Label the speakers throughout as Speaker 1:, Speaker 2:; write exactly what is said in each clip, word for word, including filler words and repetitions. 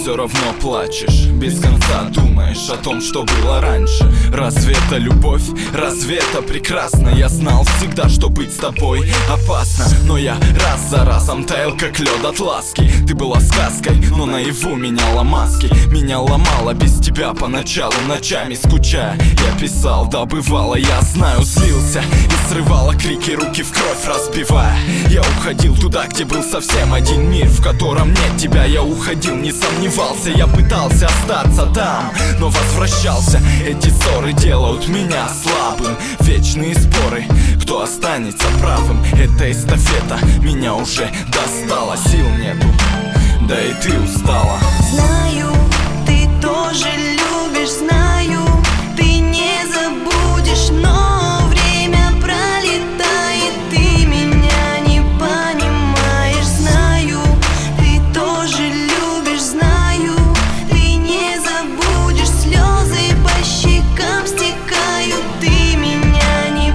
Speaker 1: все равно плачешь. Без конца думаешь о том, что было раньше. Разве это любовь? Разве это прекрасно? Я знал всегда, что быть с тобой опасно, но я раз за разом таял, как лед от ласки. Ты была сказкой, но наяву меняла маски. Меня ломало без тебя поначалу, ночами скучая. Я писал, да бывало, я знаю, злился и срывала крики, руки в кровь разбивая. Я уходил туда, где был совсем один мир, в котором нет тебя. Я уходил, не сомневался, я пытался остаться там, но возвращался. Эти ссоры делают меня слабым. Вечные споры, кто останется правым. Эта эстафета меня уже достала. Сил нету, да и ты устала.
Speaker 2: Знаю, ты тоже любишь, знаю, ты не забудешь, но время пролетает, ты меня не понимаешь. Знаю, ты тоже любишь, знаю, ты не забудешь, слезы по щекам стекают, ты меня не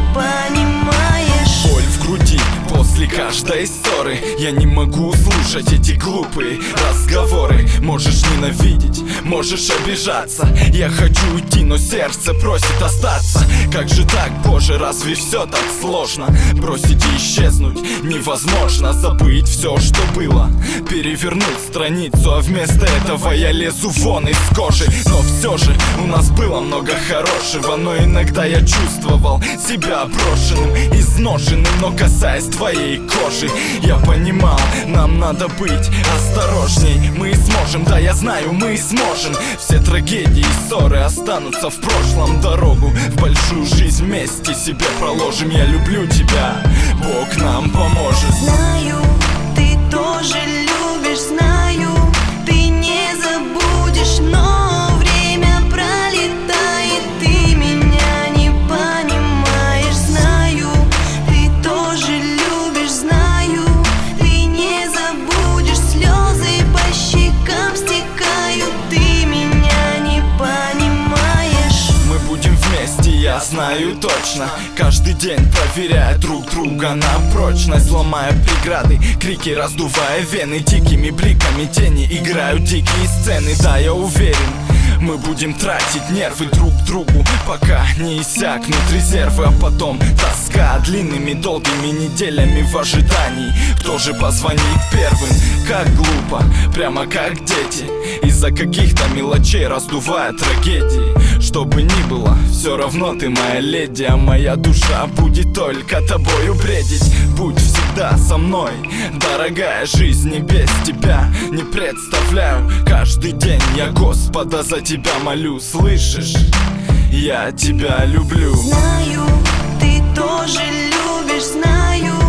Speaker 2: понимаешь.
Speaker 1: Боль в груди после каждой ссоры. Я не могу слушать эти глупые разговоры. Можешь ненавидеть, можешь обижаться. Я хочу уйти, но сердце просит остаться. Как же так, Боже, разве все так сложно? Бросить и исчезнуть невозможно. Забыть все, что было, перевернуть страницу, а вместо этого я лезу вон из кожи. Но все же у нас было много хорошего, но иногда я чувствовал себя брошенным, изношенным. Но касаясь твоей кожи, я понимал, нам надо быть осторожней. Мы сможем, да, я знаю, мы сможем. Все трагедии и ссоры останутся в прошлом. Дорогу в большую жизнь вместе себе проложим. Я люблю тебя, Бог нам поможет.
Speaker 2: Знаю, ты тоже любишь, знаю, ты не забудешь, но время пролетает, ты меня не понимаешь. Знаю, ты тоже любишь, знаю, ты не забудешь, слезы по щекам стекают, ты меня не понимаешь.
Speaker 1: Мы будем вместе, я знаю точно. Каждый день проверяя друг друга на прочность, ломая преграды, крики раздувая вены. Дикими бликами тени играют дикие сцены. Да, я уверен, мы будем тратить нервы друг к другу, пока не иссякнут резервы. А потом тоска длинными долгими неделями в ожидании. Кто же позвонит первым? Как глупо, прямо как дети, из-за каких-то мелочей раздувая трагедии. Что бы ни было, все равно ты моя леди, а моя душа будет только тобою бредить. Будь всегда со мной, дорогая, жизни без тебя не представляю. Каждый день я Господа за тебя молю, слышишь? Я тебя люблю.
Speaker 2: Знаю, ты тоже любишь, знаю,